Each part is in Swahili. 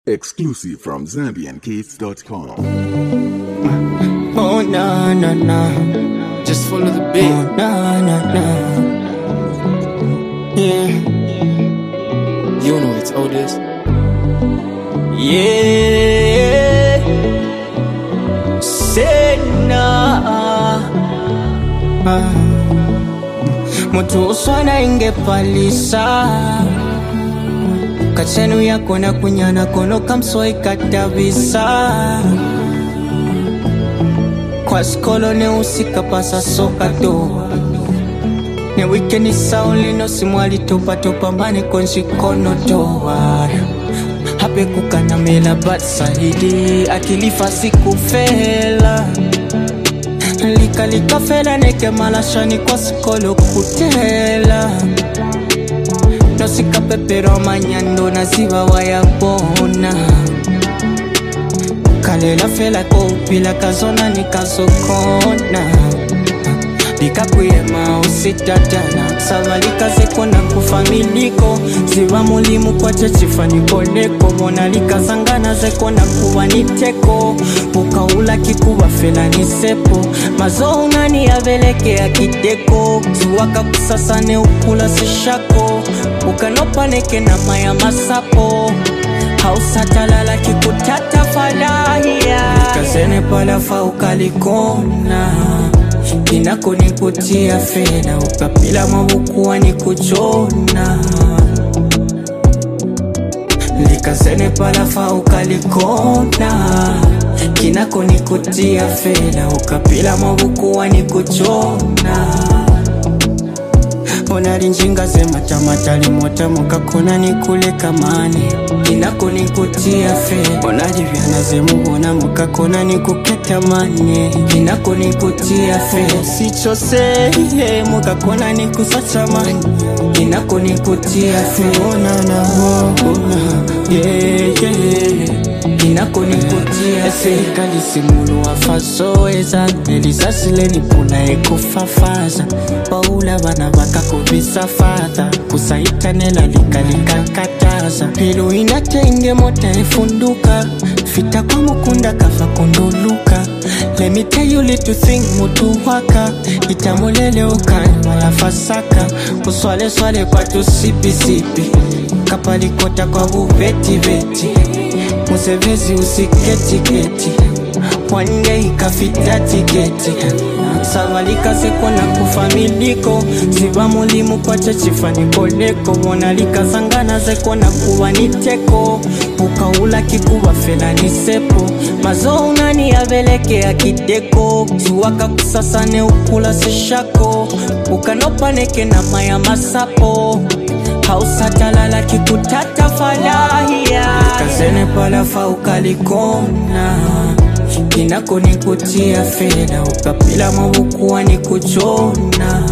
Exclusive from ZambianKids.com. Oh, no, no, no. Just follow the beat. Oh, no, no, no. Yeah. You know it's all this. Yeah. Say no. Mutu uswana ingepalisa kachenu yako na kunyana kono kamsoi katabisa kwa skolo ne usika pasa soka do ne weekend sauli no simwali topa mane konshi kono doa hape kukana mela bat sahidi akilifa siku fela lika fela neke malashani kwa skolo kutela no sika pepero manyando na ziva waya bona kalela fela ko pila kazona ni kazokona Likakuyema usitatana Savalika sekona kufamiliko Ziva mulimu kwa chechifani koleko Mona lika zangana zekona kuwa niteko Ukaula kikuwa fela nisepo Mazo unani ya veleke ya kiteko Ziwaka kusasane ukula sishako Ukanopa neke na maya masapo Hausatalala kikutata falahia Likazene palafa ukalikona Kinako nikutia feda ukapila mabukuwa nikuchona Likazene palafa ukalikona Kinako nikutia feda ukapila mabukuwa nikuchona Onari njinga zema tamata limota mukakona nikule kamane Kinako nikutia feda Onari vyana zemu wana mukakona nikuketa mane Kinako nikutia feda Sicho seye mukakona nikusacha mane Kinako nikutia feda Ona na ona yeah yeah Kinako nikutia feda Kalisi mulu wafaso eza Nelisasile nipuna eko fafaza Paula vana vakako visa father Kusaita nela lika kataza Pilu inatenge mota efunduka Fita kwa mukunda kafa kunduluka Let me tell you little thing mutu waka Itamulele ukani wala fasaka Uswale kwa tu sipi Kapalikota kwa veti Musevezi usiketi One day kafita tiketi Savalika sekona kufamiliko Ziva mulimu kwa chechifani koleko Mona lika zangana zekona kuwa niteko Ukaula kikuwa fela nisepo Mazo unani ya veleke ya kiteko Ziwaka kusasane ukula sishako Ukanopa neke na maya masapo Hausatalala kikutata falahia Likazene palafa ukalikona Kinako nikutia feda ukapila mabukuwa nikuchona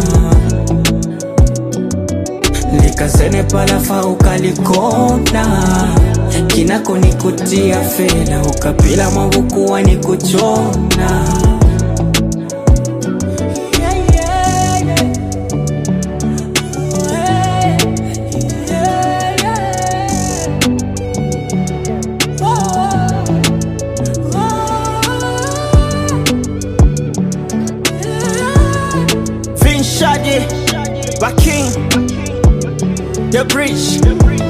Likazene palafa ukalikona Kinako nikutia feda ukapila mabukuwa nikuchona Shadi, Baking, The Bridge.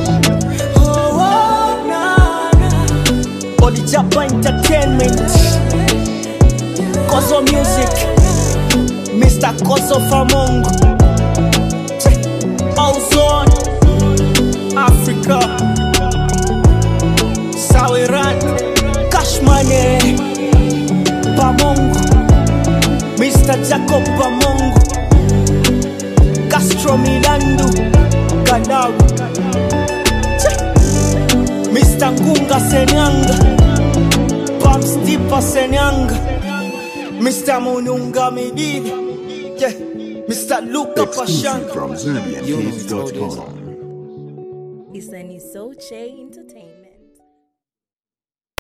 Oh, nah. Body Japa Entertainment, Kozo Music, Mr. Kozo Famongo, Ozone, Africa, Sawiran, Cashmane, Pamongo, Mr. Jacob Pamongo. Castro Milandu Galawi Mr. Ngunga Senyanga Pam Stipa Senyanga Mr. Mununga Mididi yeah. Mr. Luka Exclusive Pashanga from ZambianKids.com. Isani Soche Entertainment.